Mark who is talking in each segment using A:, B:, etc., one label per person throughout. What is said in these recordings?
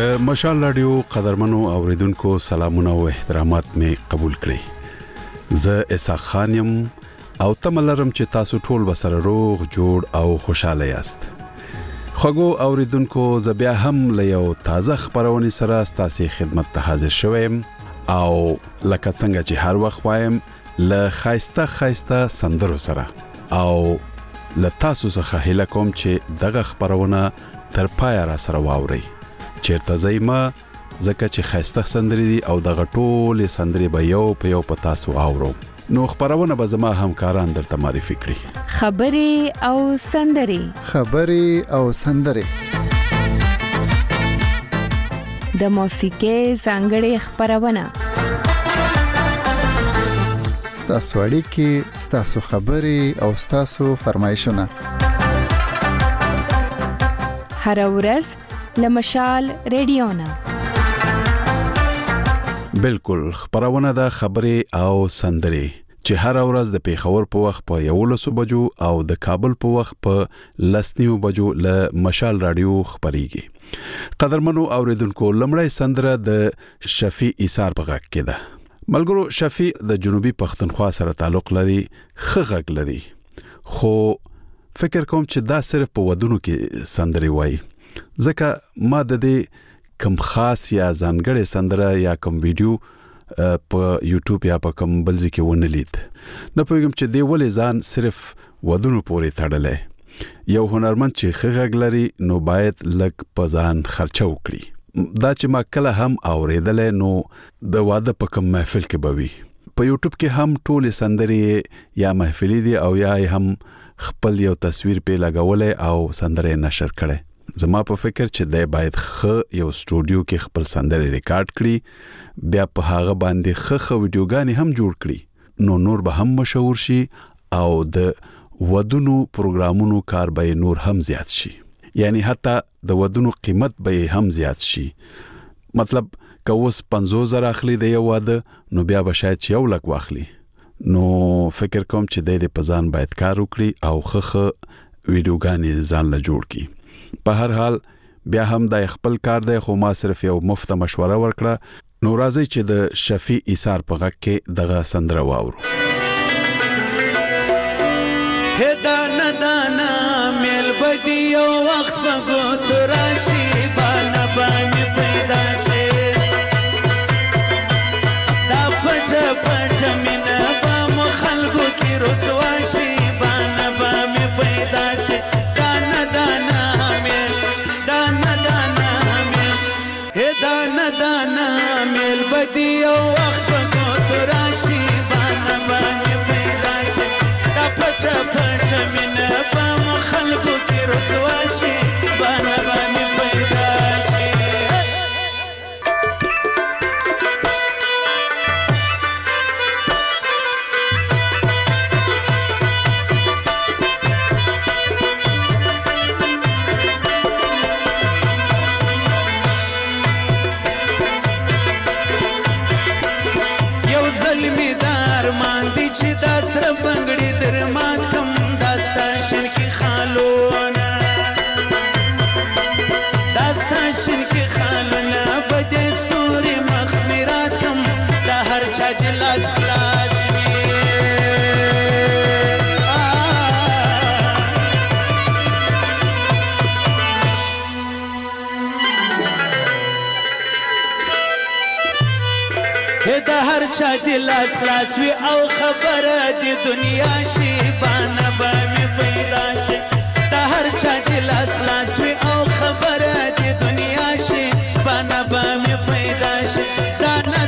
A: د مشال رادیو قدرمنو اوریدونکو سلامونه او احترامات می قبول کړئ. زه اسحاق خان یم او تملرم چې تاسو ټول بسره روغ جوړ او خوشاله یاست. خواږو اوریدونکو زه بیا هم له یو تازه خبرونه سره ستاسو خدمت ته حاضر شوم او لکه څنګه چې هر وخت وایم له خایسته سندرو سره او له تاسو څخه هیله کوم چې دغه خبرونه تر پای را سره واورئ. چیرته زایما زکه چې خایسته سندري دي او دغه ټول سندري به یو په یو په تاسو اورو. نو خبرونه به زما همکاران درته معرفي کړي.
B: خبري او سندري د موسیقي څنګه خبرونه
C: ستاسو اړیکې، ستاسو خبري او ستاسو فرمایشونه
B: هر ورځ لمشال ریډیونا.
A: بالکل خبرونه د خبرې او سندري چې هر ورځ د پیښور په وخت په 11 بجو او د کابل په وخت په 10 بجو له مشال رادیو خبريږي. قدرمنو اوریدونکو لمړی سندره د شفیع ایثار په غږ کې ده. ملګرو شفیع د جنوبي پښتونخوا سره تعلق لري، خغږ لري، خو فکر کوم چې دا صرف په ودونو کې سندري وایي. ځکه ما د دې کم خاص یا ځانګړې سندره یا کم ویډیو په یوټیوب یا په کم بل ځای کې ونه لید. نه پوهیږم چې دی ولې ځان صرف ودونو پورې تړلی. یو هنرمند چې خغږ لري نو باید لږ په ځان خرچه وکړي. دا چې ما کله هم اوریدل نو د واده په کم محفل کې بوي. په یوټیوب کې هم ټول سندري یا محفلي دي او یا هم خپل یو تصویر په لګولې او سندره نشر کړي. زما په فکر چې د باید یو سټوډیو کې خپل سندره ریکارډ کړي، بیا په هغه باندې ویډیوګانې هم جوړ کړي، نو نور به هم مشهور شي او د ودونو پروګرامونو کار به نور هم زیات شي. یعنی حتی د ودونو قیمت به هم زیات شي. مطلب که اوس 50,000 اخلي د یو واده نو بیا به شاید 1 لک واخلي. نو فکر کوم چې د پزان باید کار وکړي او ویډیوګانې ځان له جوړ کړي. په هر حال بیا هم د خپل کار دی، خو ما صرف یو مفت مشوره ورکړه. نو راځي چې د شفیع ایثار په غږ کې دغه سندره واورو.
D: هدانا دانا مل بدی یو وخت فګو تراشی بانا باندې پیدا شي دا پټ پټ مینا په مخالګو کې رسوا شي بانا باندې پیدا شي. دانا مل بدی یو وخت کو تراشی بانا باندې پیدا شي دا پټ پټ مینا په خلکو کې رسوا شي بانا باندې پیدا شي. چې دا سره بنگړي در مات کم داستان کې خالونه داستان کې خالونه بده ستوري مخمرات کم دا هر چا جلاس خلاص دا هر چا دلاس خلاص وی او خبره د دنیا شي بانا باندې پیدا شي. دا هر چا دلاس خلاص وی او خبره د دنیا شي بانا باندې پیدا شي. دانا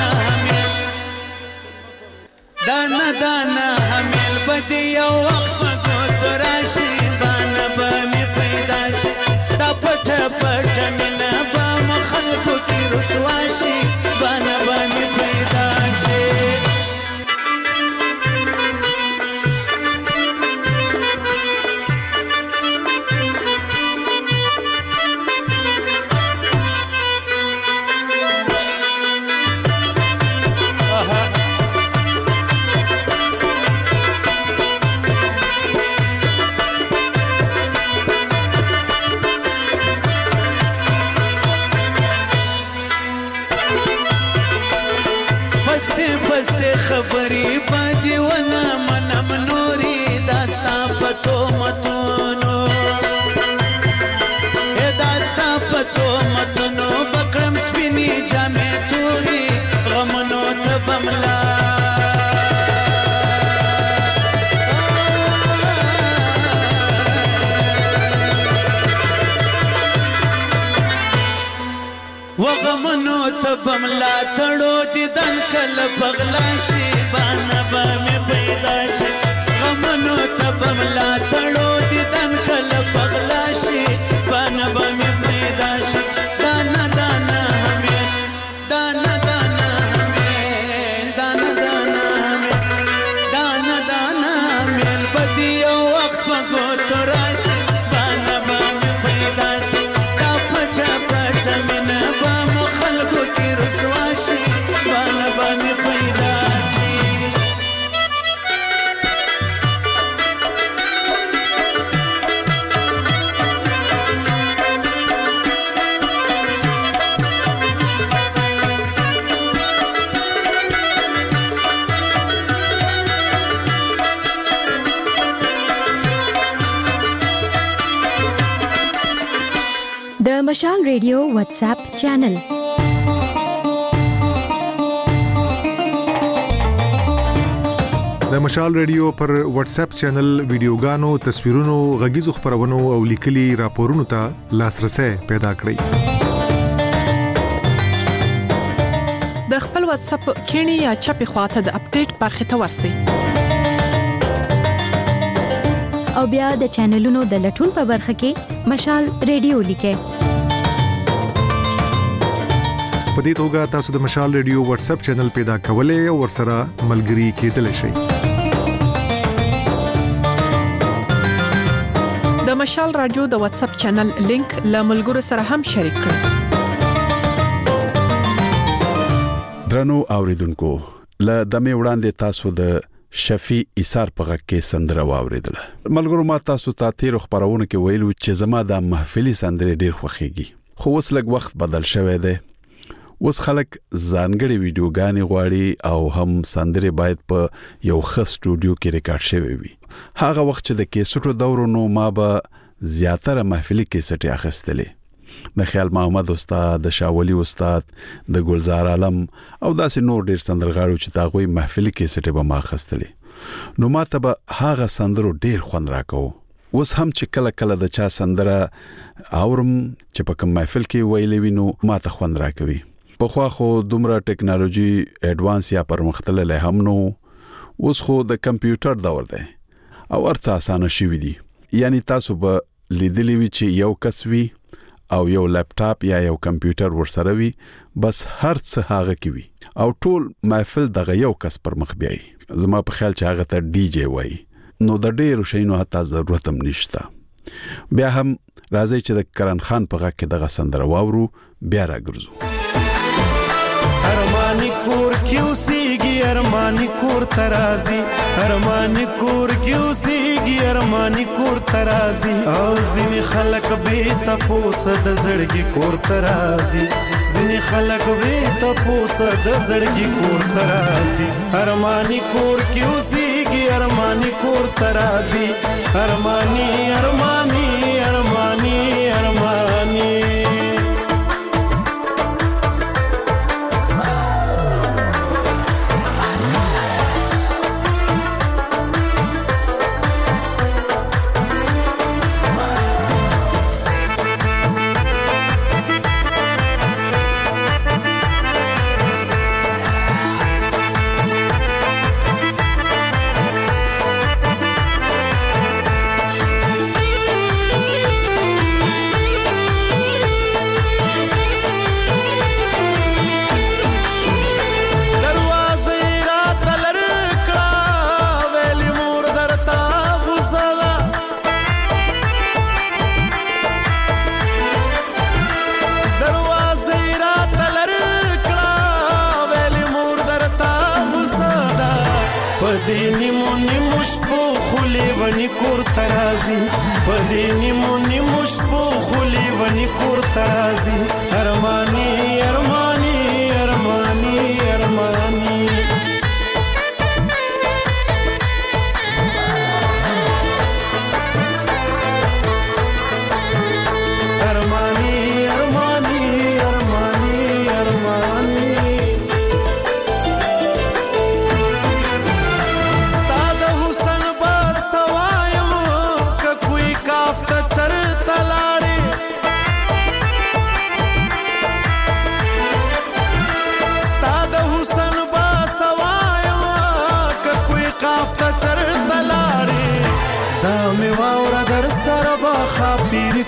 D: دانا حمل بدی یو وخت کو تراشی بانا باندې پیدا شي. دا پټ پټ مینا با مخلکو کې رسوا شي بانا باندې پیدا شي. پسته خبرې باندې ونه منم نورې دا ستا په تهمتونو دا ستا په تهمتونو بکړم سپینې جامې تورې غمونو ته به ملا وغمونو ته به ملا تړو دیدن کله په غلا شي بانه به مې پیدا شي غمونو ته به ملا تړو دیدن کله په غلا شي بانه به مې پیدا شي دانه دانه همېل دانه دانه همېل دانه دانه همېل دانه دانه همېل به دې یو وخت په ګوتو راشي بانه به مې پیدا شي دا پټه پټه مینه به مو خلکو کې رسوا شي بانه به مې پیدا شي
E: د مشال ریډیو واتس اپ چینل
F: د مشال ریډیو پر واتس اپ چینل ویډیوګانو تصویرونو غږیزو خبرونو او لیکلي راپورونو ته لاسرسي پیدا کړئ
G: د خپل واتس اپ کینی یا چپی خواته د اپډیټ برخه ته ورسئ
E: او بیا د چینلونو د لټون په برخه کې مشال ریډیو لیکئ
F: په دې توګه تاسو د مشال ریډیو واتس اپ چینل پیدا کولای او ورسره ملګري کېدلی شئ
G: د مشال رادیو د واتس اپ چینل لینک له ملګرو سره هم شریک کړئ
A: درنو اوریدونکو له دمه وړاندې تاسو د شفیع ایثار په غږ کې سندره واوریدله ملګرو ما تاسو ته تیر خبرونه کې ویلو چې زما د محفلي سندره ډیر خوښيږي خو اوس لږ وخت بدل شوی دی اوس خلک ځانګړي ویډیوګانې غواړي او هم سندره باید په یو ښه سټوډیو کې ریکارډ شوی وي هغه وخت چې د کیسټو دورونو ما به زیاتره محفلي کیسټي اخیستلې د خیال محمد استاد د شاولی استاد د ګلزار عالم او داسې نور ډیر سندرغاړو چې تاغوي محفلي کیسټي به ما اخیستلې نو ماته به هغه سندرو ډیر خوند راکاو اوس هم چې کله کله د چا سندره اورم چې په کوم محفل کې ویلې وینو ماته خوند راکوي په خو خو دومره ټیکنالوژي اډوانس یا پرمختللې هم نو اوس خو د کمپیوټر دور دی او ارڅ اسانه شوی دی یعنی تاسو به لیدلی وی چې یو کس وی او یو لپټاپ یا یو کمپیوټر ورسره وي بس هر څه هغه کې وي او ټول محفل دغه یو کس پر مخ بیاي زما په خیال چې هغه ته ډي جی وای نو د ډیرو شینو حتی ضرورت هم نشته بیا هم راځي چې د کرن خان په غږ کې دغه سندره واورو بیا راګرځو
H: ارمانی کور کیوسیږي ارمانی کور ترازی ارمانی کور کیوسیږي ارمانی کور ترازی او ځینې خلک به تاسو د زړګي کور ترازی ځینې خلک به تاسو د زړګي کور ترازی ارمانی کور کیوسیږي ارمانی کور ترازی ارمانی ارمانی ارمانی ارمانی کور ترازی پدینی مونی مشپو خلی ونی کور ترازی ارمانی ارمانی ارمانی ارمانی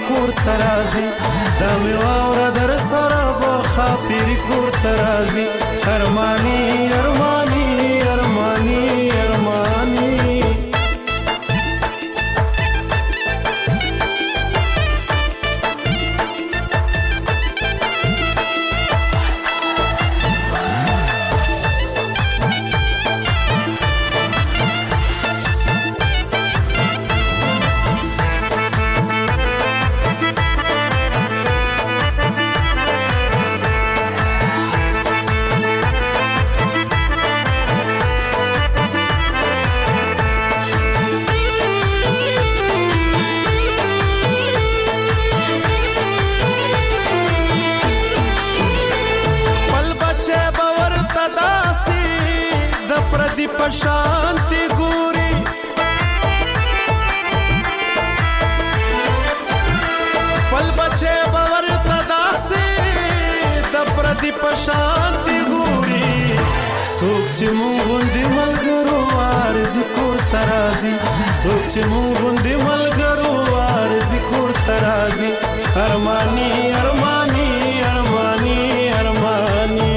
H: کور ترازی دا می واوره در سره به خاپیری کور ترازی ارمانی ارمانی ارمانی ارمانی پردی پشانتی ګوري خپل بچه باور تداسي د پردی پشانتی ګوري سوچ چې مونږ غوندې ملګرو ارزي کور ترازي سوچ چې مونږ غوندې ملګرو ارزي کور ترازي ارمانی ارمانی ارمانی ارمانی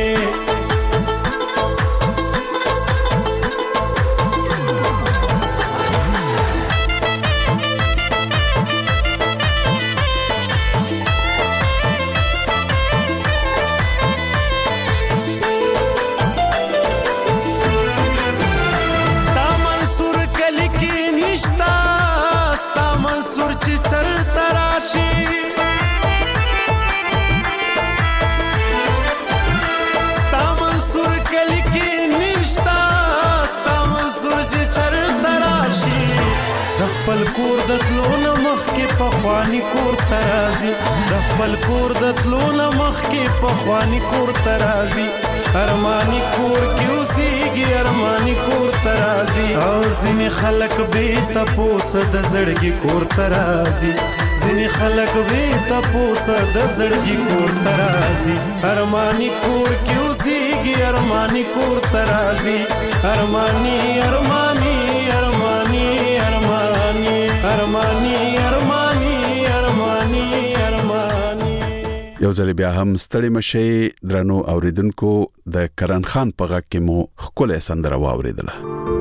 H: خپل کور د تلونه مخکې پخوانی کور ترازی د خپل کور د تلونه مخکې پخوانی کور ترازی ارمانی کور کې اوسېږي ارمانی کور ترازی او ځینې خلک بې تپوسه د زړګي کور ترازی ځینې خلک بې تپوسه د زړګي کور ترازی ارمانی کور کې اوسېږي ارمانی کور ترازی ارمانی ارمانی ارمانی ارمانی ارمانی ارمانی ارمانی ارمانی
A: یو ځل بیا هم ستړي مشي درنو اوریدونکو د کرن خان په غږ کې مو خپل سندره واوریدله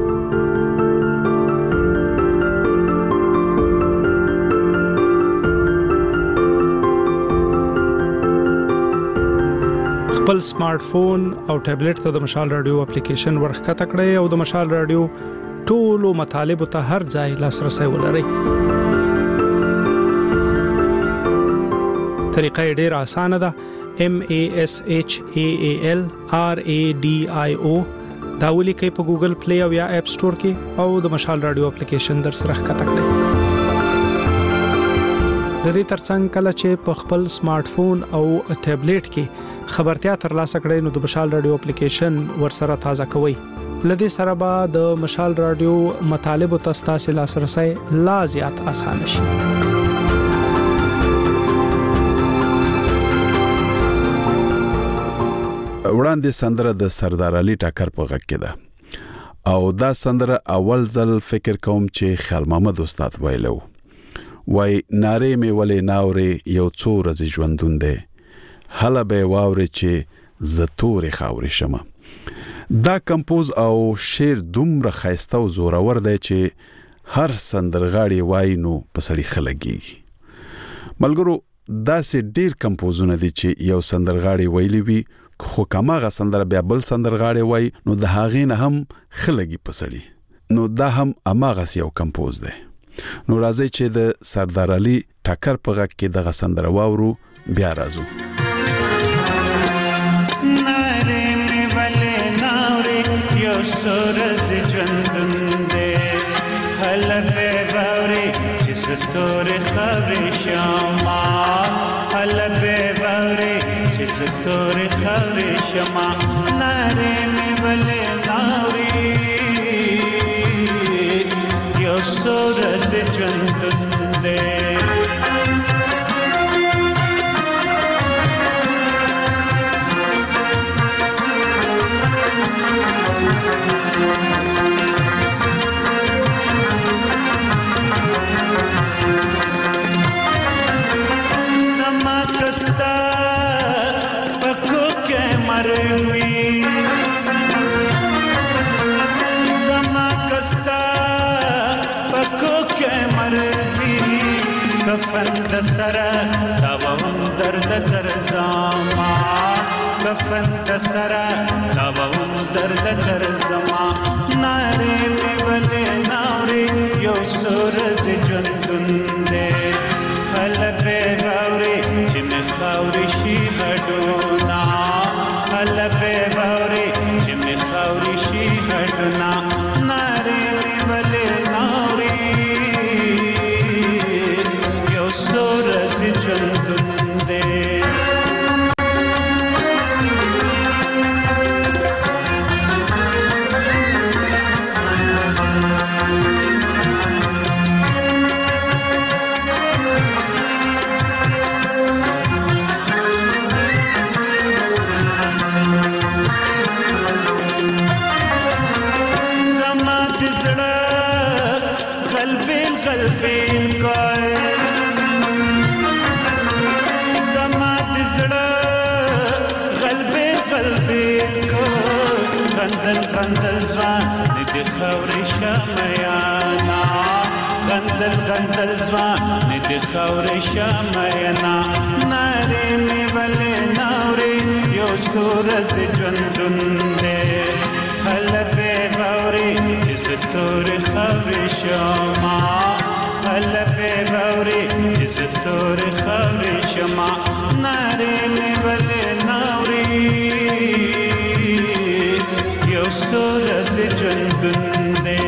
I: خپل سمارټ فون او ټابلیټ ته د مشال رادیو اپلیکیشن ورخکته کړئ او د مشال رادیو ټولو مطالبه ته هر ځای لاسرسي ولرئ طریقه ډیره اسانه ده MASHAAL RADIO دا ولیکئ په ګوګل پلی او یا اپ سٹور کې او د مشال رادیو اپلیکیشن در سره ښکته کړئ د دې ترڅنګ کله چې په خپل سمارټ فون او ټابلیټ کې خبرتیا ترلاسه کړئ نو د مشال رادیو اپلیکیشن ورسره تازه کوئ لدې سره به د مشال رادیو مطالب او تاسو لاسرسي لا زیات اسانه شي
A: وړاندې سندره د سردار علي ټاکر په غږ کې ده او دا سندره اول ځل فکر کوم چې خیال محمد استاد ویلو وای ناره می ولې ناوري یو څو ورځې ژوندون دی هله به واوري چې زتوري خاوري شمه دا کمپوز او شعر دومره خایسته او زورور دی چې هر سندرغاړي وای نو پسړي خلګي ملګرو دا سه ډیر کمپوزونه دي چې یو سندرغاړي ویلی وي خو کماغه سندره بیا بل سندرغاړي وای نو د هاغې نه هم خلګي پسړي نو دا هم اماغه یو کمپوز دی نو راځي چې د سردار علي ټاکر په غږ کې دغه سندره واورو بیا راځو
D: سورز ژوندون دی هله به واوري چې ستوري خبرې شما هله به واوري چې ستوري خبرې شما ناره مې ولې ناوري یو سورز ژوندون دی کفن د سره تاوم درد درځما کفن د سره تاوم درد درځما ناره می ولې ناوري یو سورز ژوندون دې هل به باوري چې مې خاوري شي هډونا هل به باوري چې مې خاوري شي هډونا ناره می ولې ناوري یو سورز ژوندون دې غندل زوان دې خاورې شمعانا غندل زوان دې خاورې شمعانا ناره می ولې ناوري یو سورز ژوندون دې هل به باوري چې ستور خاورې شما هل به باوري چې ستور خاورې شما ناره می ولې ناوري سورز ژوندون دې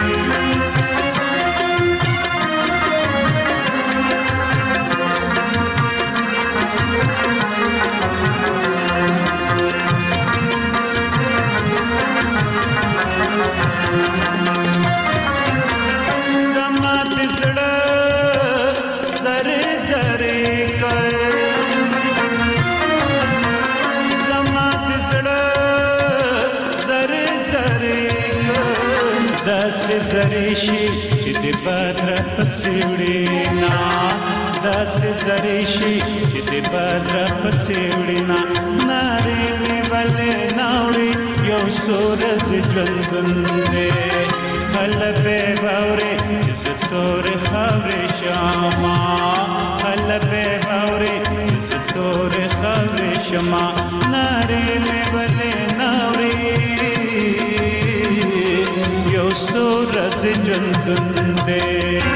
D: زما د زړه زره زره کوي زما د زړه داسې زری شي چې د بدر پسې وړینا داسې زری شي چې د بدر پسې وړینا ناره می ولې ناوري یو سورز ژوندون دې هل به باوري چې ستور خاورې شما هل به باوري چې ستور خاورې شما ناره می ولې ناوري سورز ژوندون دې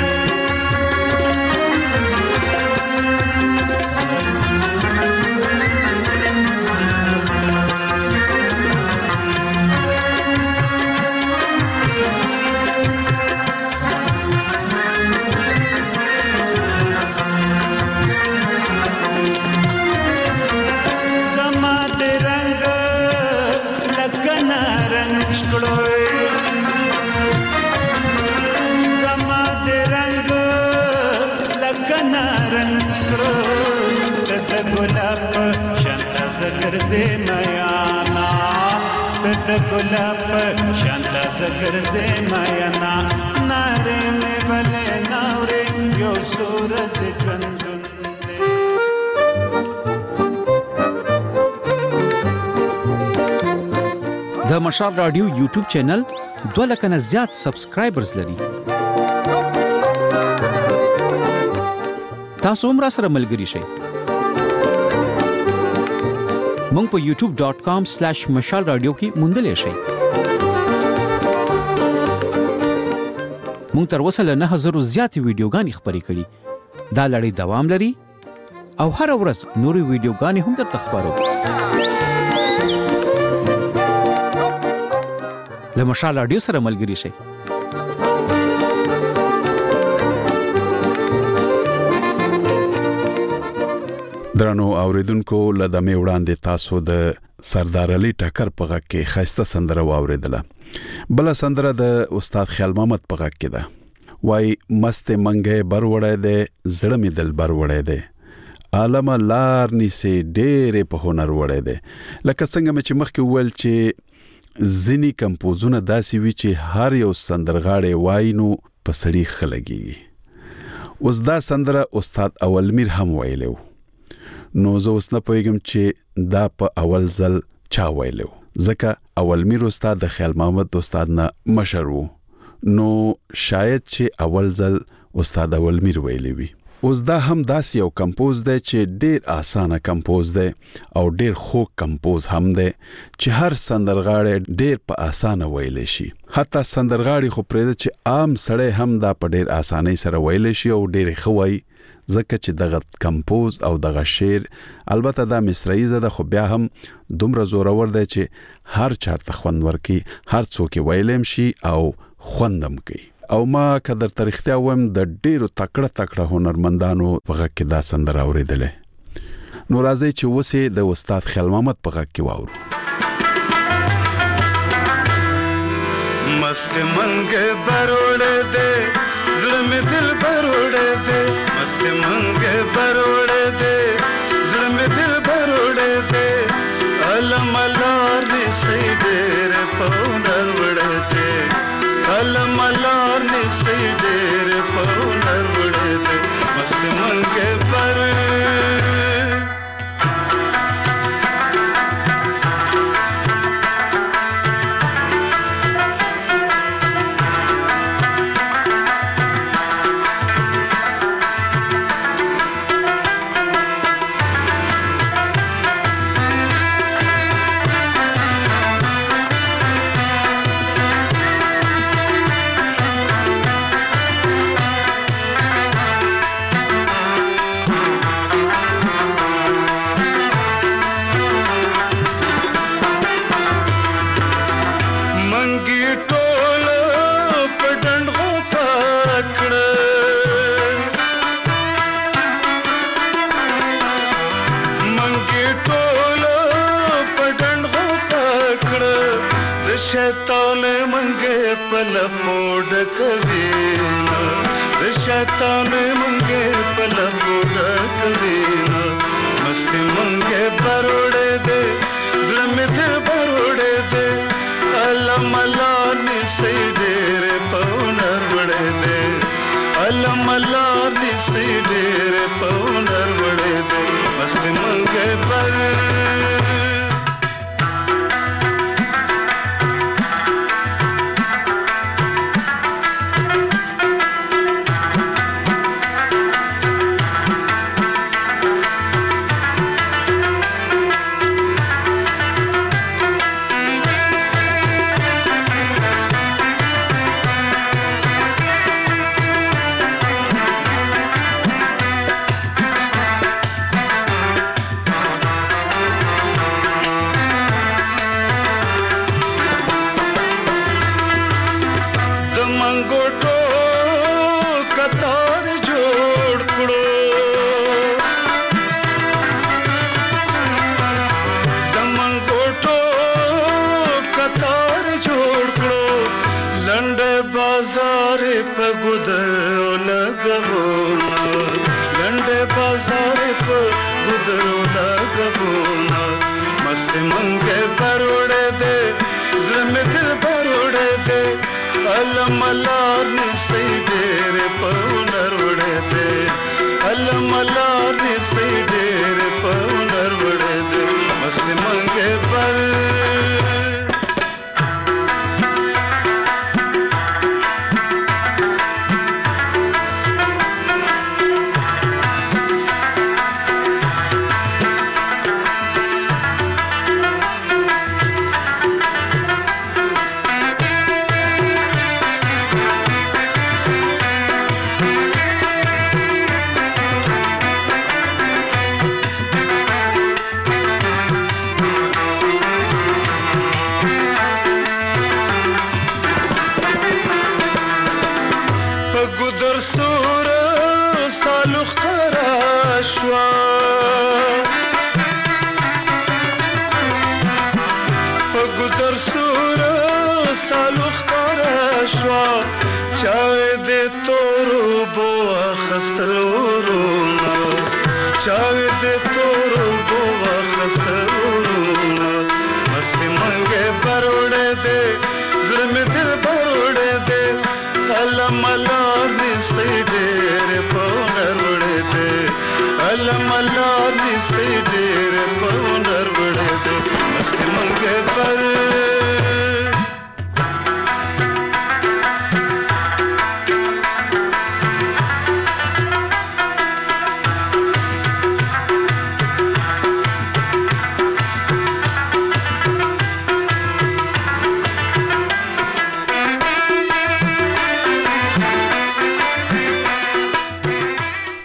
D: زما د رنگ لکه نارنج کړو نارنج کرو تد گلاب شانتا زگر سے میانا تد گلاب شانتا زگر سے میانا نارے میں بلے ناورے یو سورز ژوندون
J: د مشال رادیو یوټیوب چینل 2 لک نه زیات سبسکرایبرز لري تاسو هم را سره ملګري شئ مونږ په youtube.com/mashalradio کې موندلې شئ مونږ تر اوسه له 9000 زیاتې ویډیوګانې خپرې کړې دا لړۍ دوام لري او هر ورځ نورې ویډیوګانې هم درته خپرو له مشال رادیو سره ملګري شئ
A: درنو اوریدونکو لدمه وړاندې تاسو د سردار علي ټکر په غږ کې خاصه سندره واوریدله بل سندره د استاد خیال محمد په غږ کې ده وای مست منګه بر وړای ده زړه می دل بر وړای ده عالم لار نيسه ډېر په هنر وړای ده لکه څنګه چې مخکې وویل چې ځینی کمپوزونه داسي وی چې هر یو سندرغاړي وای نو په سړي خلګي اوس دا سندره استاد اولمیر هم ویلو نو زه اوس نه پوهیږم چې دا په اول ځل چا ویلو ځکه اولمیر استاد د خیال محمد استاد نه مشر وو نو شاید چې اول ځل استاد اولمیر ویلی وي اوس دا هم داسې یو کمپوز دی چې ډیر اسانه کمپوز دی او ډیر خوږ کمپوز هم دی چې هر سندرغاړی ډیر په اسانه ویلی شي. حتی سندرغاړي خو پرېږده چې عام سړی هم دا په ډیر اسانۍ سره ویلی شي او ډیر ښه وایي، ځکه چې دغه کمپوز او دغه شعر البته دا مصرعیزه ده خو بیا هم دومره زورور دی چې هر چارته خوند ورکي، هر څوک ویلیم شي او خوندم کوي. او ما که در تاریختیا ویم د ډیرو تکړه هنرمندانو په غږ کې دا سندره اورېدلې. نو راځئ چې اوس د استاد خیال محمد په غږ کې واورو.
H: मस्त मंग बरोड़े दे ज़िल में दिल बरोड़े दे, मस्त मंग बरोड़े दे ज़िल में दिल बरोड़े दे, अलम अलार ने सही डेर पौनर वड़े दे, अलम अलार ने सही डेर पौनर वड़े दे, मस्त मंग बर शैतान मंगे पल पोड कवीना, शैतान मंगे पल पोड कवीना, मस्ती मंगे बरोड़े दे ज़िल में दिल बरोड़े दे, अलम अलार ने सही डेर पौनर वड़े दे, अलम अलार ने सही डेर पौनर वड़े दे, मस्ती मंगे बर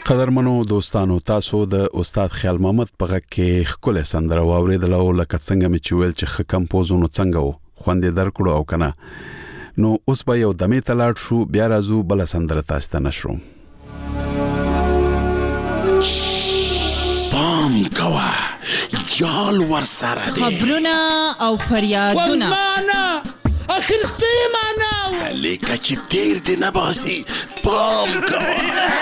A: قدرمنو دوستانو تاسو د استاد خیال محمد په غږ کې خپل سندره واوریدل او لکه څنګه می چویل چې خ کمپوزونو څنګه وو خوندې درکړو او کنه نو اوس به یو دمه تلاړ شو بیا راځو بل سندره تاسو ته نشرو
K: پام کوا یال ورسره دي
L: خبرونه او فریادونه
K: وزمانه اخر ستیمانه لیکه چې تیر دی نه باسي پام کوا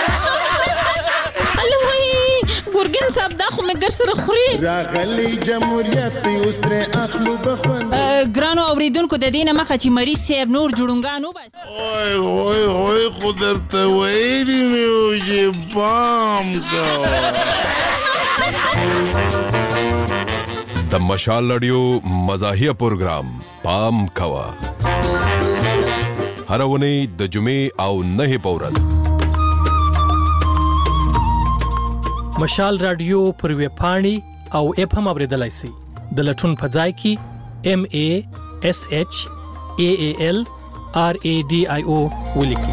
L: ګورګن صاحب دا خو مګر سره خوري
M: راغلی جمهوریت اوس تر اخلو بخوند
L: ګرانو اوریدونکو د دینه مخه چې مریض صاحب نور جوړونګانو بس
K: اوه خو درته وایي میو چې بام کا
N: د مشال رادیو مزاحیه پروگرام پام کوا هر ونی د جمعې او نه پورد
O: مشال رادیو پر وی پاڼي او اپ هم اوریدلای شي د لټون په ځای کې MASHALRADIO ولیکي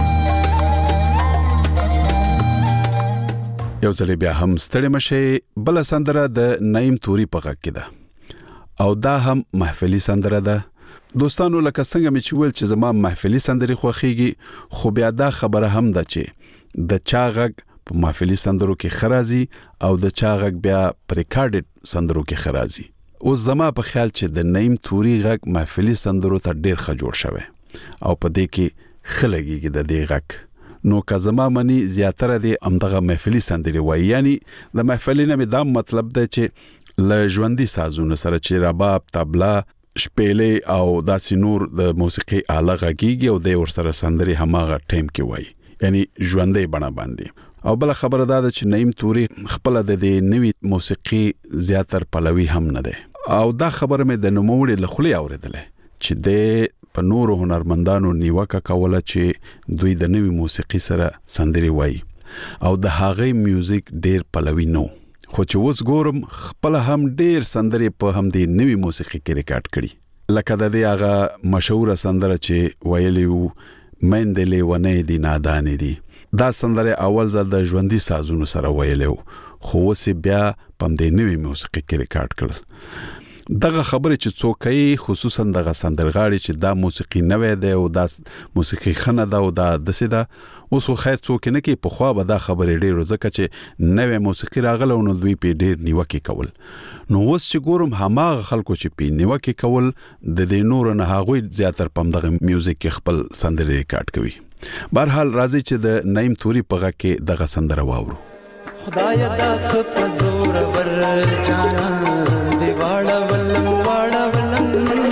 A: یو ځل بیا هم ستړي مشه بل سندره د نعیم توري په غږ کې ده او دا هم محفلي سندره ده دوستانو لکه څنګه می چول چې زما محفلي سندري خوخيږي خو بیا دا خبره هم ده چې د چا غږ په محفلي سندرو کې خرازي او د چا غږ بیا پریکارډډ سندرو کې خرازي او زما په خیال چې د نعیم توري غږ محفلي سندرو ته ډیر ښه جوړ شوی او په دې کې خلګيږي د دې غږ نو که زما منی زیاتره دی امدغه محفلي سندري وای یعنی د محفلي نه دا مطلب دی چې ل ژوندۍ سازونه سره چې رباب طبلا شپېلې او داسې نور د موسیقي آله غږیږي او د ور سره سندري هماغه ټیم کې وای یعنی ژوندۍ بڼه باندې او بل خبره دا ده چې نعیم توري خپل د دې نوې موسیقي زیاتر پلوي هم نه ده او دا خبره مې د نوموړي لخلې اوریدله چې د په نورو هنرمندانو نیوکه کوله چې دوی د نوې موسیقي سره سندري وای او د هغه میوزیک ډیر پلوي نو خو چې اوس ګورم خپل هم ډیر سندري په هم د نوې موسیقي کې ریکارډ کړي لکه د دې هغه مشهور سندره چې ویلی وو مندلې ونه دي نادان دي دا سندره اول ځل د ژوندۍ سازونو سره ویلو خو اوس بیا په دې نوې موسیقي کې ریکارډ کړل دغه خبره چې څوکۍ خصوصا دغه سندرغاړي چې دا موسیقي نه وي دی او دا موسیقي خنه دا او دا دسه اوس خو څوک نه کې په خوا به دا خبره ډیرو ځکه چې نوې موسیقي راغله نو دوی په ډیر نیوکه کول نو اوس چې ګورم هماغه خلکو چې په نیوکه کول د دې نور نه هغوی زیاتر پم دغه میوزیک خپل سندري ریکارډ کوي بهرحال راځي چې د نعیم توري په غږ کې دغه سندره واورو
D: خدای داس په زور ور جانا دیواړه ولم واړه ولم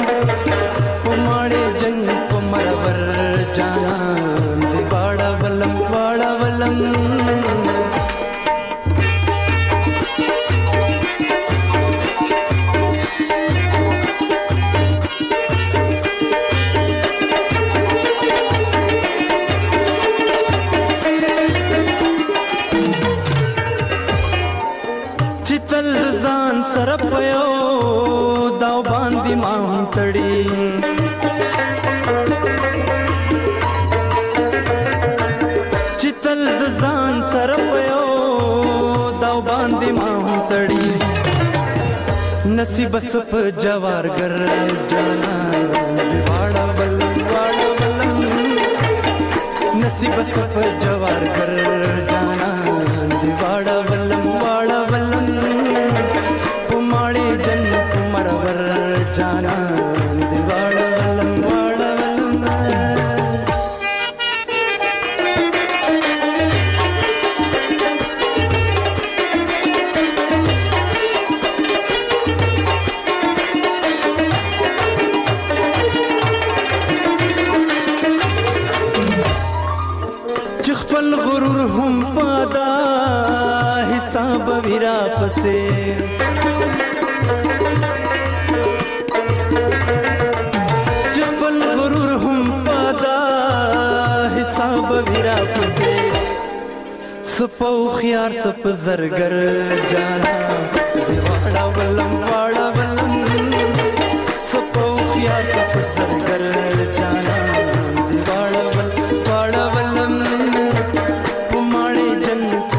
D: پماړې جنگ پمر ور جانا دیواړه ولم واړه ولم سر پيو داو باندې ما تړي چتل د ځان سر پيو داو باندې ما تړي نصیب سپ جوارګر جانا واړه ول واړه ول نصیب سپ جوارګر جانا واړه ول واړه ول जाना दीवाड़ा लंगवाड़ा चखपल गुरूर हम पादा हिसाब विरा पसे सपो खियार सप जरगर जाना दिवाड़ा वलम वाड़ा वलम सपो खियार सप जरगर जाना दिवाड़ा वल वाड़ा वलम पुमाड़े जन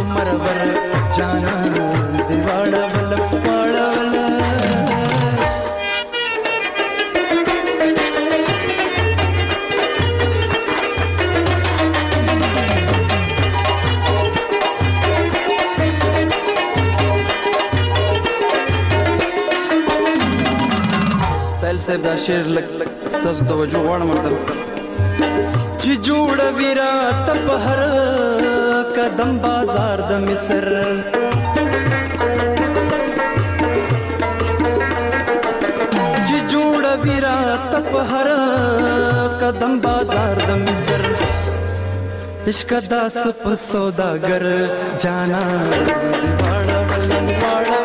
P: صاحب دا شعر لګ ستاسو توجه غواړم ورته چې جوړ ویرا تپ هر قدم بازار د مصر چې جوړ ویرا تپ هر قدم بازار د مصر عشق داس په سوداګر جانا واړه ولن واړه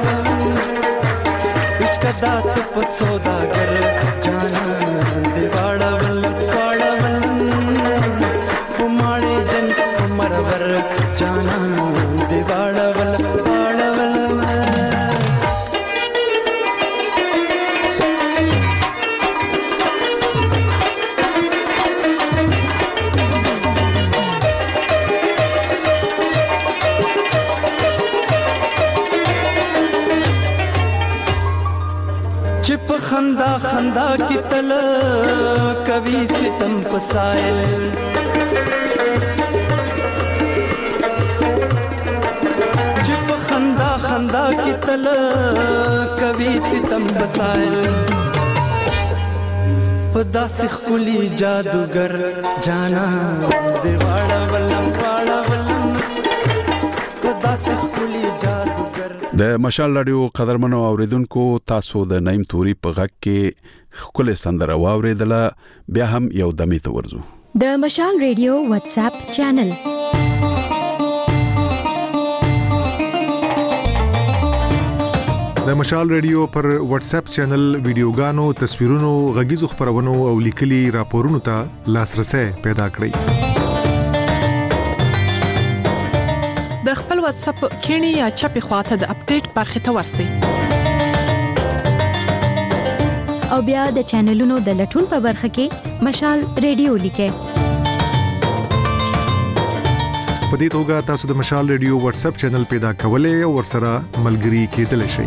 P: عشق داس په سوداګر جانا دیواړه ولن واړه ولن پماړې جن مرور جانا دیواړه ولن واړه ولن خندا خندا کی تل کوي ستم پسائل چپ خندا خندا کی تل کوي ستم پسائل پدا سخلی جادوگر جانا دیواړه ولم واړه ولم پدا سخلی جادوگر
A: د مشال رادیو قدرمنو اوریدونکو تاسو د نیم توري په غږ کې خپل سندره واوریدله بیا هم یو دمه ته ورزو
E: د مشال رادیو واتس اپ چینل
F: د مشال رادیو پر واتس اپ چینل ویډیوګانو تصویرونو غږیزو خبرونو او لیکلي راپورونو ته لاسرسي پیدا کړئ
G: د خپل واتس اپ کینی یا چپی خواته د اپډیټ برخه ته ورسئ
E: او بیا د چینلونو د لټون په برخه کې مشال رادیو لیکه
F: په دې توګه تاسو د مشال رادیو واتس اپ چینل پیدا کولای او ورسره ملګري کېدلی شئ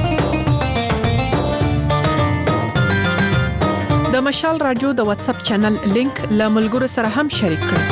G: د مشال رادیو د واتس اپ چینل لینک له ملګرو سره هم شریک کړئ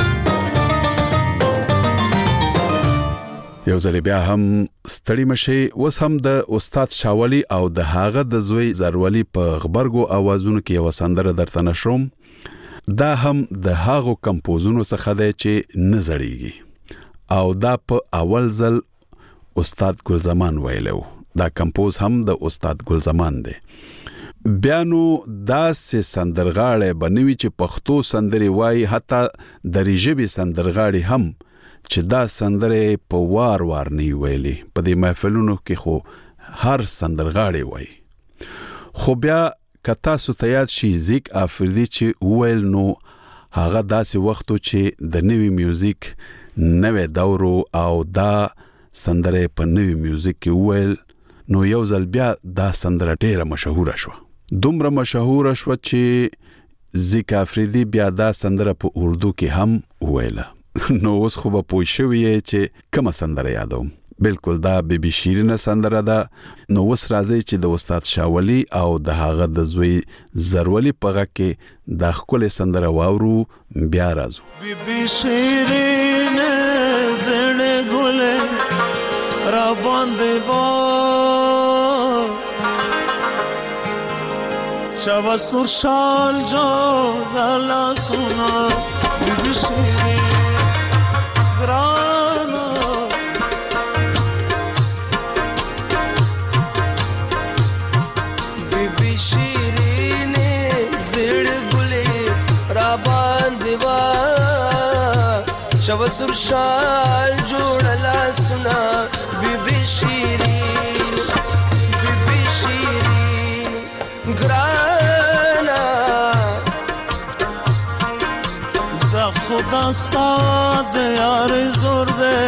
A: یو ځل بیا هم ستړي مشي اوس هم د استاد شاولي او د هاغه د زوی زرولي په خبرګو اوازونو کې یو سندره درته نشروم دا هم د هاغو کمپوزونو څخه دی چې نزړیږي او دا په اول ځل استاد ګلزمان ویلو دا کمپوز هم د استاد ګلزمان دی بیانو دا سه سندرغاړي بنوي چې پښتو سندري وای حتی د ریجبي سندرغاړي هم چې دا سندره په وار نه ویلي په دې محفلونو کې خو هر سندرغاړي وای خو بیا کتا ستیات شي زیک افریدي چې ویل نو هغه داسې وختو چې د نوی میوزیک نوې دورو او دا سندره په نوی میوزیک کې ویل نو یو ځل بیا دا سندره ډیره مشهوره شو دومره مشهوره شو چې زیک افریدي بیا دا سندره په اردو کې هم ویله نو اوس خو به پوه شوی چې کومه سندره یادوم بالکل دا بیبي شیرینه سندره ده نو اوس راځي چې د استاد شاولي او د هغه د زوی زرولي په غږ کې د خپل سندره واورو بیا راځو
H: بیبي شیرینه زړه ګله را باندې با شوا سور شال جو غلا سنا بیبي شیرینه
Q: بیبی شیرینه زړ ګلې را باندې وا شوا سور شال جوړلا سنا بیبی شیرین ګرانا
H: دا خدا ستاد یار زور دے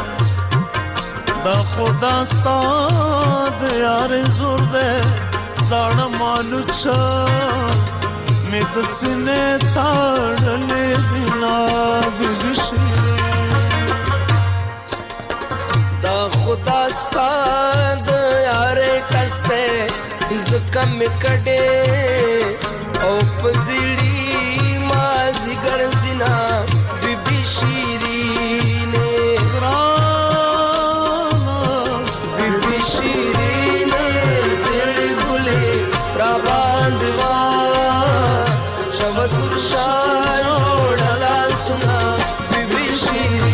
H: دا خدا ستاد یار زور دے زړه مالو چا مې د سینې تاړلې دینا بیبي
Q: دا خدا ستاد یار کسته زکه مې کډې او پزړی ما زګر زنا بیبي شیرینه بیبي شیرینه زړ ګلې را باندې جوړلا سنا بیبي شیرینه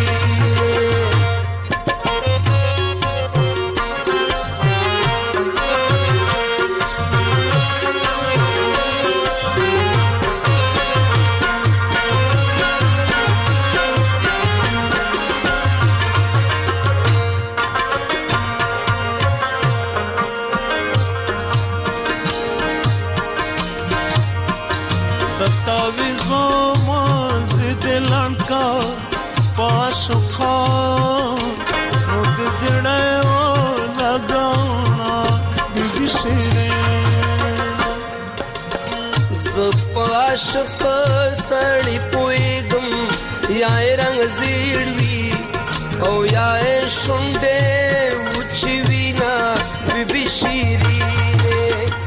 Q: عاشق سړی پویګم یا رنگ زیړوي او یا شونډې وچوي نا بیبي شیرینه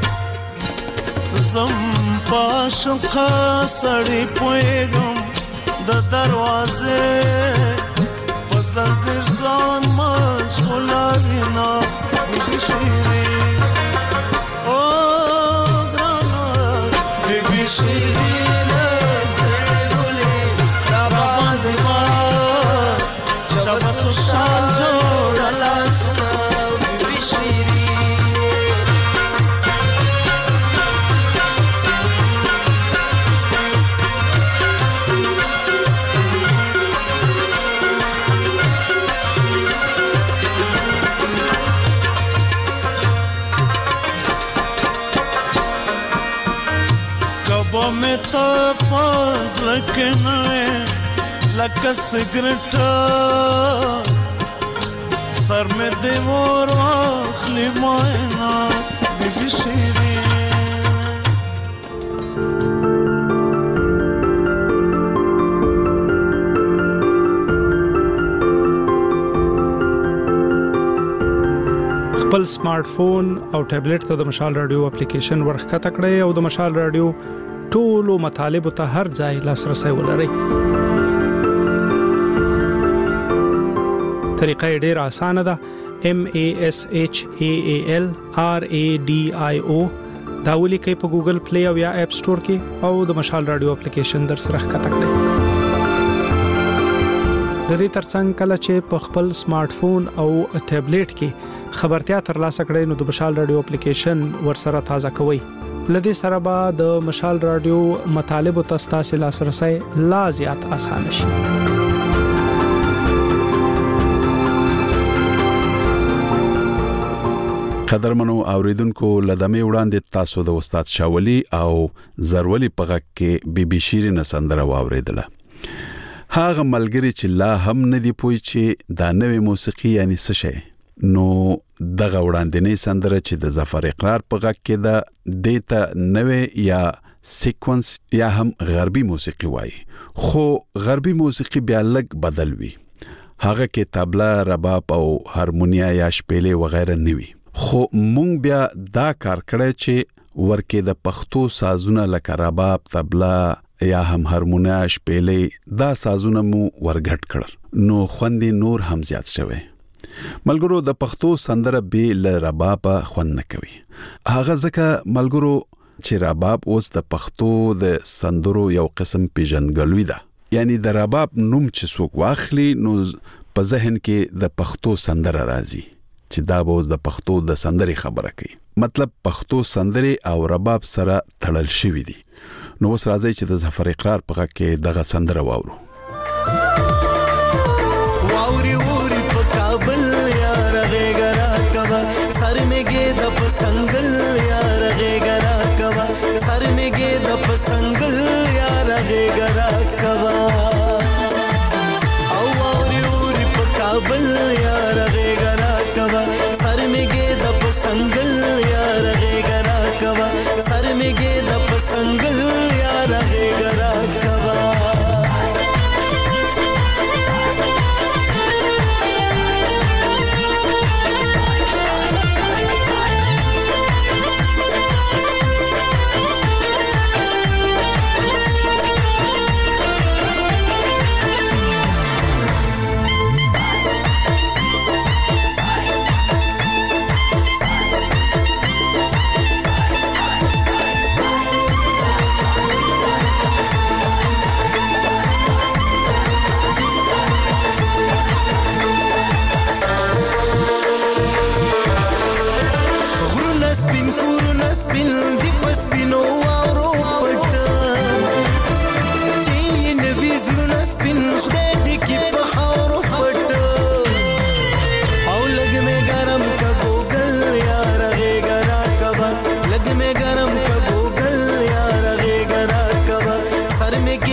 H: زم عاشق سړی پویګم د دروازه په زنځیر ځان مشغوله نا بیبي شیرینه
Q: شیرینه زړګولې را باندې ما شبت شال جوړلا سنا بیبي شیرینه
H: में तो पास लगना है लका सिगरेट सर में देवोर आखली मायना बीबी शीरीन
I: خپل سمارټ فون او ټابلیټ ته د مشال رادیو اپلیکیشن ورخه تکړه او د مشال رادیو ټولو مطالب ته هر ځای لاسرسي ولرئ. طریقه ډېر اسانه ده. MASHAALRADIO دا ولیکئ په ګوګل پلی او یا اپ سٹور کې او د مشال رادیو اپلیکیشن در سره ښکته کړئ. د دې ترڅنګ کله چې په خپل سمارټ فون او ټابلیټ کې خبرتیا ترلاسه کړئ نو د مشال رادیو اپلیکیشن ورسره تازه کوئ. لدې سره به د مشال رادیو مطالب او تاسو لاسرسي لا زیات آسان شي.
A: قدرمنو اوریدونکو لدمه وړاندې تاسو د استاد شاولی او زرولی په غږ کې بیبي شیرینه سندره واوریدله. هغه ملګری چې لا هم نه دی پوي چې دا نوې موسیقي یعنی څه شي نو دغه وړاندې سندره چې د ظفر اقرار په غږ کې دا دیتا نوې یا سیکوینس یا هم غربي موسیقي وایي خو غربي موسیقي بیا لږ بدل وي. هغه کې طبله رباب او هارمونیا یا شپېلې وغیرہ نوي خو مونږ بیا دا کار کړی چې ورکه د پښتو سازونه لکه رباب طبله یا هم هارمونیا شپېلې دا سازونه مو ورګټ کړل نو خوندې نور هم زیات شوه. ملګرو د پښتو سندره به ل رباب خوند نه کوي. هغه ځکه ملګرو چې رباب اوس د پښتو د سندرو یو قسم پیژندګلوي ده. یعنی د رباب نوم چې څوک واخلي نو په ذهن کې د پښتو سندره راځي چې دا به اوس د پښتو د سندري خبره کوي. مطلب پښتو سندري او رباب سره تړل شوی دي. نو اوس راځي چې د ظفر اقرار په غږ کې دغه سندره واورو.
H: واوري ووري په کابل یار غېګرا کوا سر می ګې د پسنګل یار غېګرا کوا سر می ګې د پسنګل یار غېګرا کوا او واوري ووري په کابل یار غېګرا کوا سر می ګې د پسنګل یار غېګرا کوا سر می ګې د پسنګل یار غېګرا کوا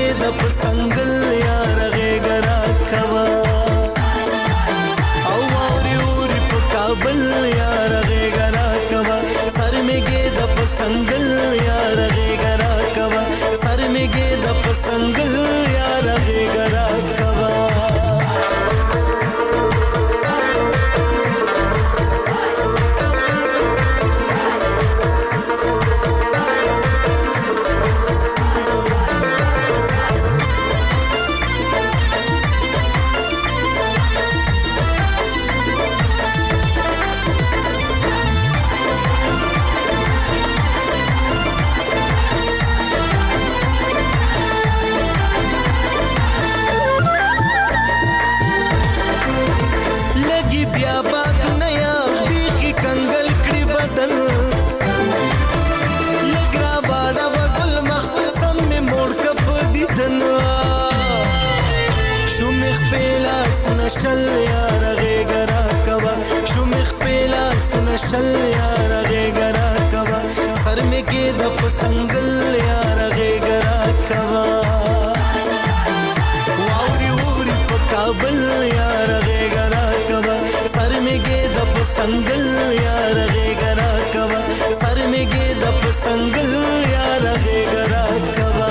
H: د پسنګل یار غېګرا کوا او اوري اوري په کابل یار غېګرا کوا سر میګه د پسنګل یار غېګرا کوا سر میګه د پسنګل یار غېګرا کوا شل یار غېګرا کوا شومخ پیلا سن شل یار غېګرا کوا سر می کې د پسنګل یار غېګرا کوا واوري اوري په کابل یار غېګرا کوا سر می کې د پسنګل یار غېګرا کوا سر می کې د پسنګل یار غېګرا کوا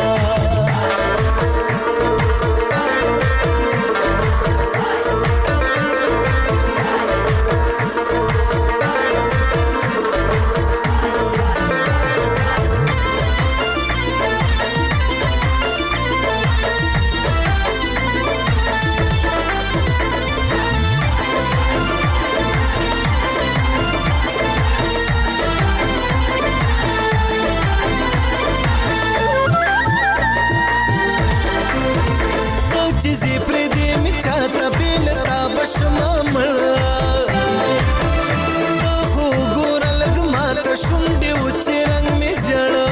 H: شونډې وچې رنگ می زړه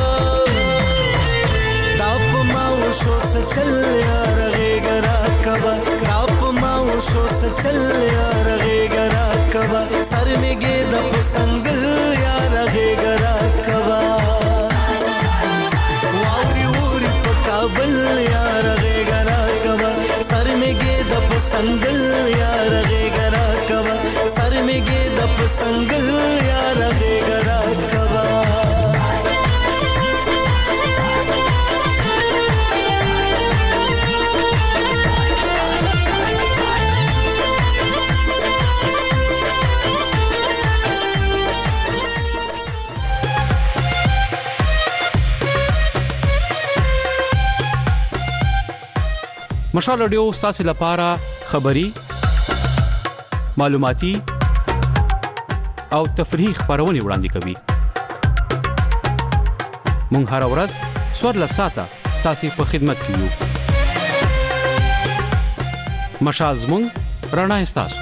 H: داپ ما وشو سچل یار غېګرا کوا داپ ما وشو سچل یار غېګرا کوا سر میګه د پسنګل یار غېګرا کوا واوري اوري په کابل یار غېګرا کوا سر میګه د پسنګل یار غېګرا کوا سر میګه د پسنګل یار غېګرا کوا
J: مشال رادیو ستاسو لپاره خبری معلوماتي او تفریحي خبرونه وړاندې کوي. مونږ هر ورځ سوار لساته ستاسو په خدمت کې یو. مشال زمونږ رڼا ستاسو.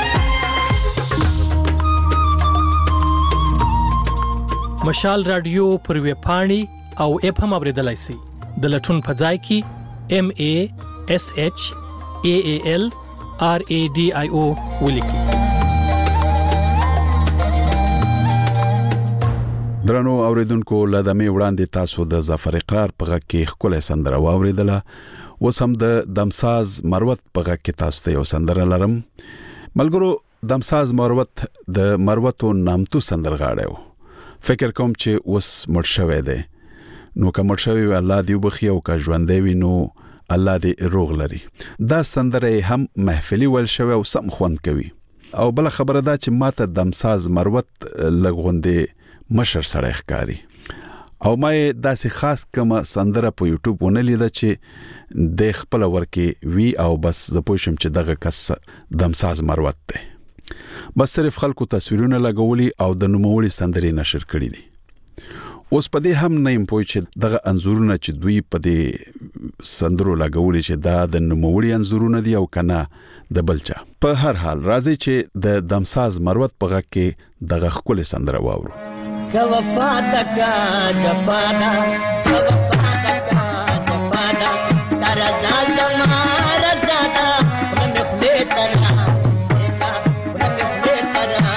O: مشال رادیو پر ویب پاڼې او اپ هم اوریدلای شئ. د لټون په ځای کې MASHAALRADIO ولیکئ.
A: درنو اوریدونکو لدمه وړاندې تاسو د ظفر اقرار په غږ کې خپل سندره واوریدله. وسم د دمساز مروت په غږ کې تاسو ته یو سندره لرم. ملګرو دمساز مروت د مروتو نامتو سندرغاړی و. فکر کوم چې اوس مړ شوی دی. نو که مړ شوی وي الله دې وبخي او که ژوندی وي نو الله دې روغ لري. دا سندره هم محفلي ول شوی او سم خوند کوي. او بل خبره دا چې ماته دمساز مروت لګوندې مشر سړی ښکاری. او ما داسې خاص کومه سندره په یوټیوب ونه لیده چې د خپل ورکه وی او بس ز پوښم چې دغه کس دمساز مروت دی. بس صرف خلکو تصویرونه لګولي او د نوموړي سندرې نشر کړي دي. اوس په دې هم نه يم پوه چې دغه انزورونه چې دوی په دې سندرو لګولي چې دا د نوموړي انزورونه دي او کنه د بلچا. په هر حال راځي چې د دمساز مروت په غږ کې دغه خپل سندره واورو.
R: که وفادک جفانا که وفادک جفانا ستر زما رضادا من خلی ترا من خلی ترا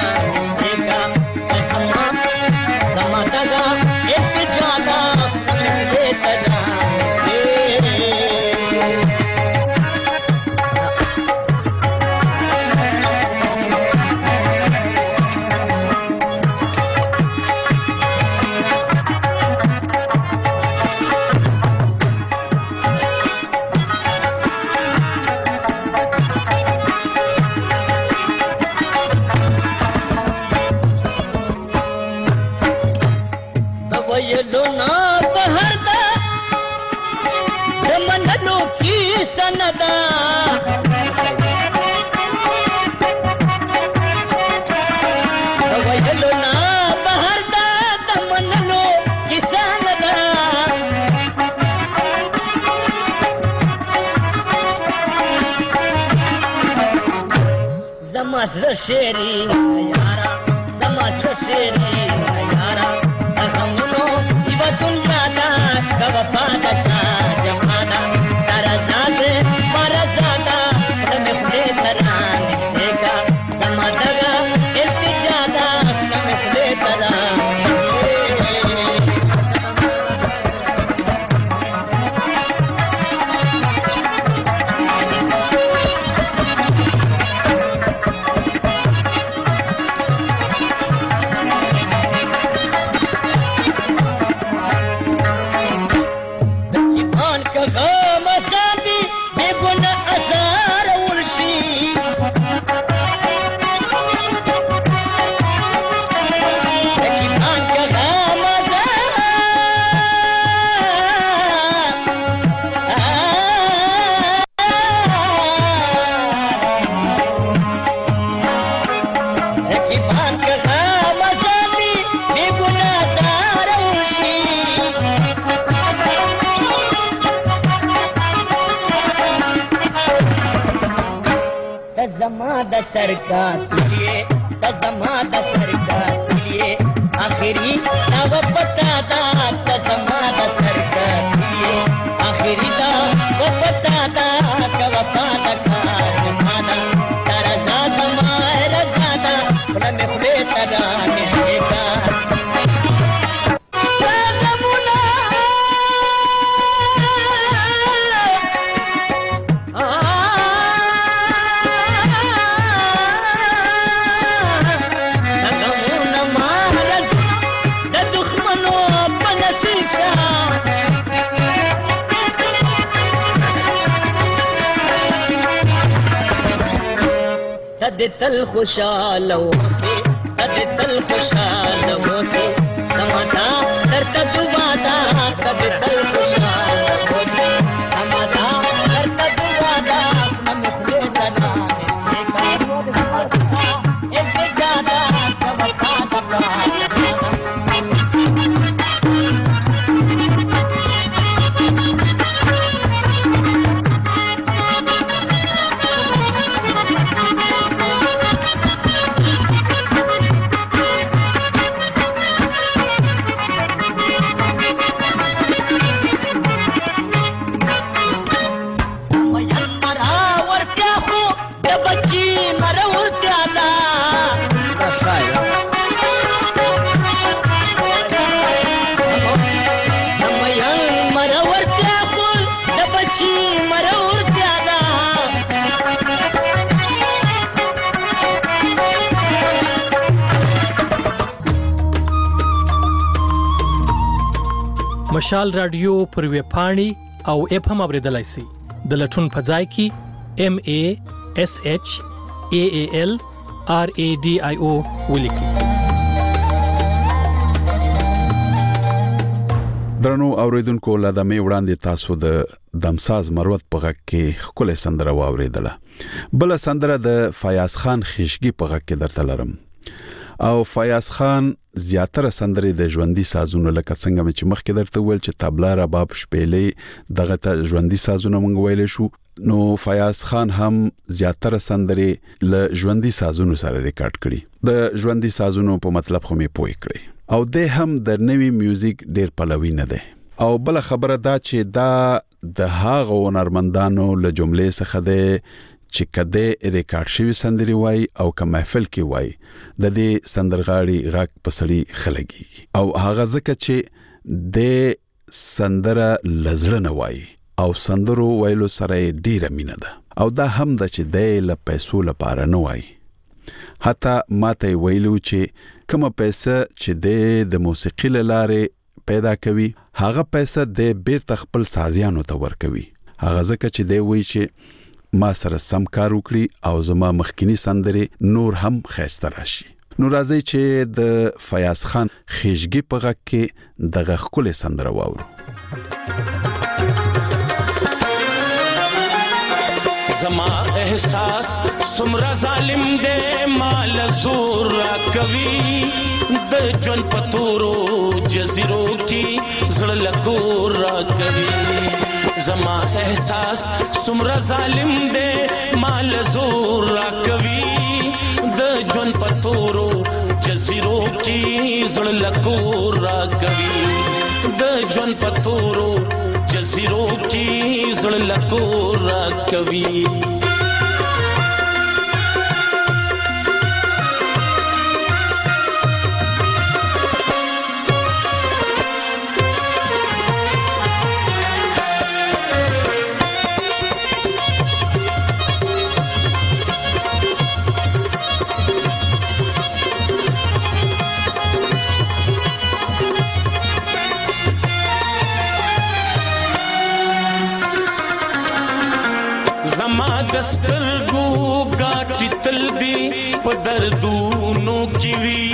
R: زما دغا اتجادا من خلی ترا شيري يارا زماش شيري يارا غمونو يبا دنيا دا كوفا دا جمانا ستارا زاده مرزادا لمخلي تران نشتيكا زمادغا التجادا لمخلي تران द सरकार लिए तजमा द सरकार लिए आखिरी तब पता दा तजमा द सरकार लिए आखिरी दा वो पता दा कब पादा कार माना सारा जात मारा जादा उन में खुले तगा निशेका तल खुशाल होसे तल खुशाल होसे समाता करता दुबादा तल खुशाल होसे समाता करता दुबादा हम खुले तना एक ज्यादा कबका दका
O: مشال رادیو پر ویب پاڼې او اپ هم اوریدلای شئ د لټون په ځای کې MASHALRADIO ولیکئ.
A: درنو اوریدونکو لادمې وړاندې تاسو د دمساز مروت په غږ کې خپل سندره واوریدله. بل سندره د فیاض خان خشګي په غږ کې درته لرم. او فیاض خان زیاتره سندرې د ژوندۍ سازونو لکه څنګه چې مخکې درته ویل چې طبلا رباب شپېلې دغه ته ژوندۍ سازونه مونږ ویل شو نو فیاض خان هم زیاتره سندرې له ژوندۍ سازونو سره ریکارډ کړي د ژوندۍ سازونو په مطلب خو مې پوي کړي او د هم د نوي میوزیک ډیر پلوي نه ده او بل خبره دا چې دا د هغه هنرمندانو له جملې څخه ده چې کده ریکارډ شوی سندري وای او که محفل کې وای د دې سندرغاړي غږ پسړي خلګي او هغه ځکه چې د سندره لزړه نه وای او سندرو ویلو سره ډیره مینه ده او دا هم د چې د ل پیسو لپاره نه وای. حتی ماته ویلو چې کومه پیسې چې د موسیقي لاره پیدا کوي هغه پیسې د بیرته خپل سازیانو ته ورکوي. هغه ځکه چې دی وی چې ما سره سم کار وکړي او زما مخکینی سندري نور هم خسته راشي. نو راځي چې د فیاض خان خېشګي په غږ کې دغه خپل سندره واورو.
H: زما احساس سمرا ظالم دے مال زور کوي د جون پتورو جزیرو کی زړه لکور کوي. زما احساس سمرا ظالم دے مال زور کوي د جون پتورو جزیرو کی زړه لکور کوي. د جون پتورو جزیرو کی زړه لکور کوي. دسترګو ګاټي تل دی په دردونو کې وی.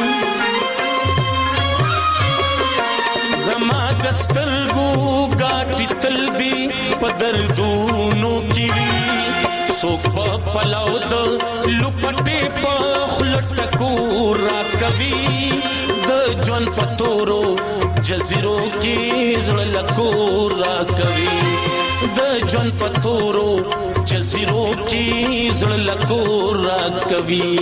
H: زما دسترګو ګاټي تل دی په دردونو کې وی. څوک په پلاو د لپټې په خلټکو را کوي د ژوند پتورو جزیرو کې زړه لکو را کوي. د ژوند پتورو جزیرو کی زړه لکو را کوي.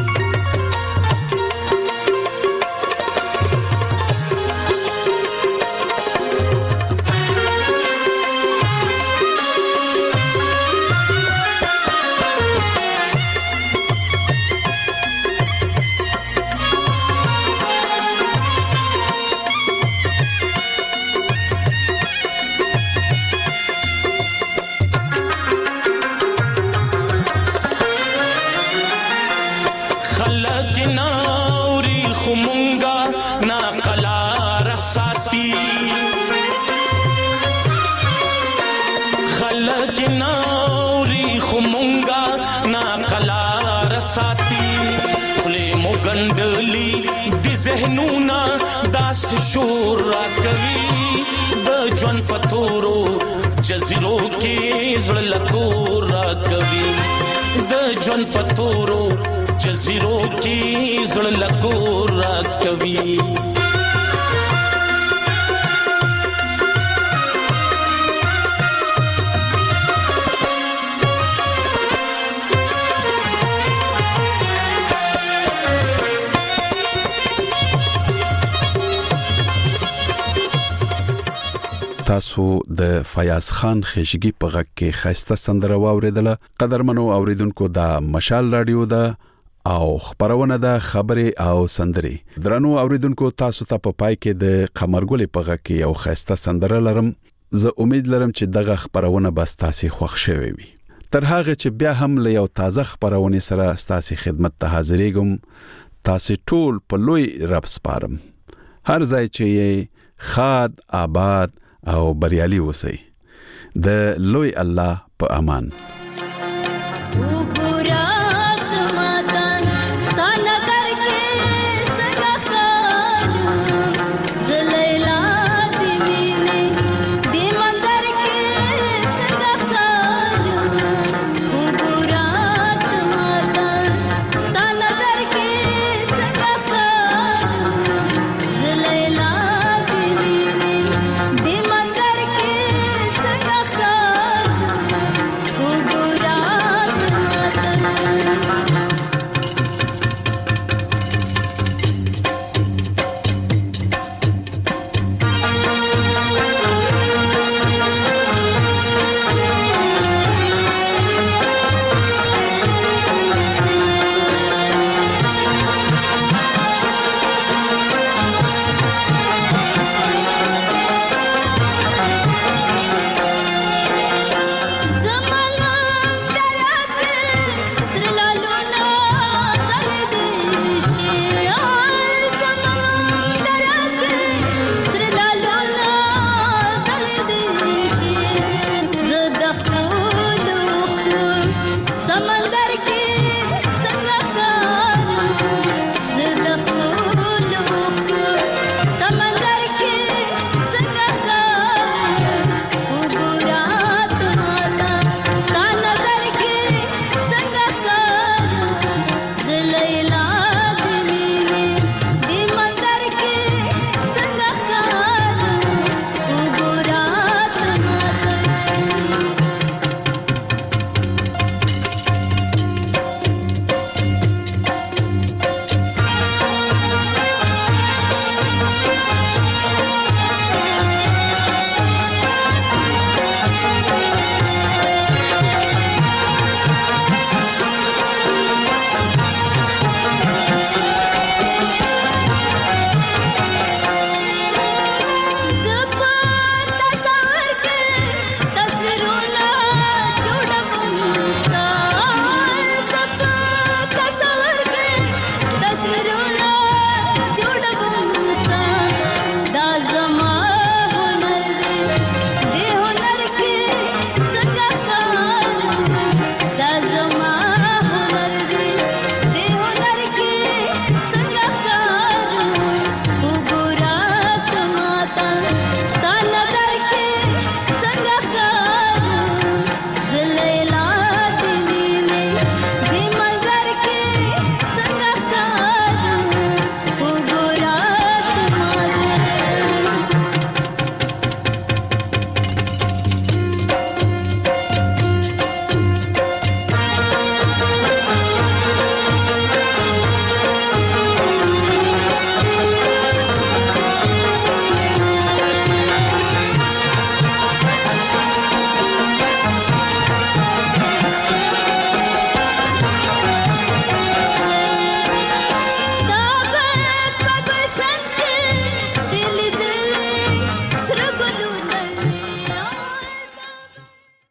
H: ذهنونا داس شور را کوي د ژوند پتورو جزیرو کې زړه لکو را کوي. د ژوند پتورو جزیرو کې زړه لکو را کوي.
A: تاسو د فیاض خان خېشګي په غږ کې خاسته سندره واوریدله. قدرمنو اوریدونکو دا مشال رادیو ده او خبرونه ده خبري او سندري. درنو اوریدونکو تاسو ته په پای کې د قمرګل په غږ کې یو خاسته سندره لرم. زه امید لرم چې دغه خبرونه به تاسو خوښ شوي وي. تر هغه چې بیا هم له یو تازه خبرونه سره تاسو خدمت ته حاضرېږم. تاسو ټول په لوی رب سپارم. هر ځای چې خاد آباد او بریالي اوسئ. د لوی الله په امان.